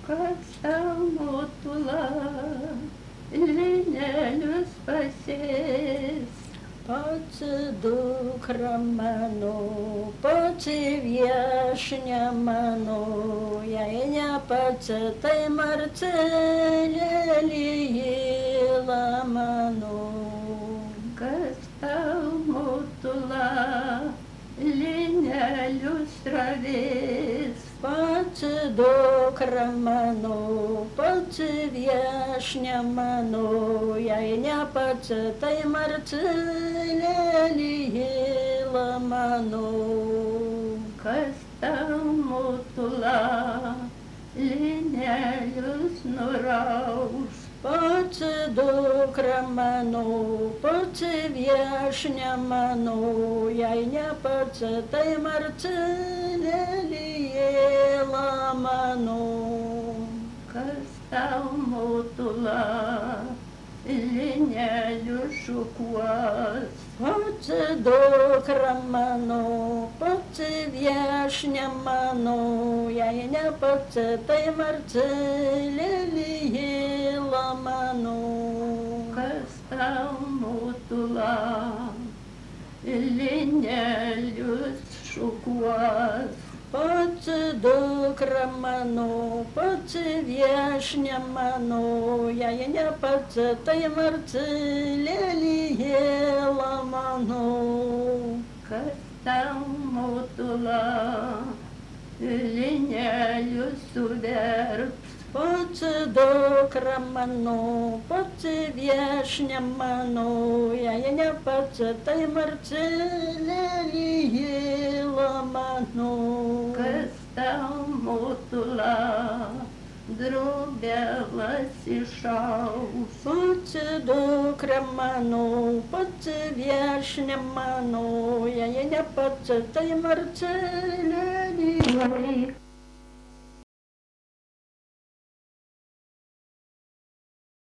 kas tau motula, linelius pasės. Pats dukra mano, pats viešnia mano, jei ne pats, tai Marcelė Lila mano. Kas tau motula, linelius ravės. Pats dukra mano, pats viešnia mano, jei ne pats, tai Marcelė Lila mano. Kas tau motula, linelius nuraus. Pats dukra mano, pats viešnia mano, jei ne pats, tai Marcelė Lila mano. Kas tau motula, linelius šukuos. Pats dukra mano, pats viešnia mano, jei ne pats, tai Marcelė Lila mano. Kas tau motula, linelius šukuos. Pats dukra mano, pats viešnia mano, jei ne pats, tai Marcelė Lila mano. Kas tau motula, linelius suverps. Pats dukra mano, pats viešnia mano, jei ne pats, tai Marcelė Lila mano. Kas tau motula, drobėlas išaus. Pats dukra mano, pats viešnia mano, jei ne pats, tai Marcelė Lila.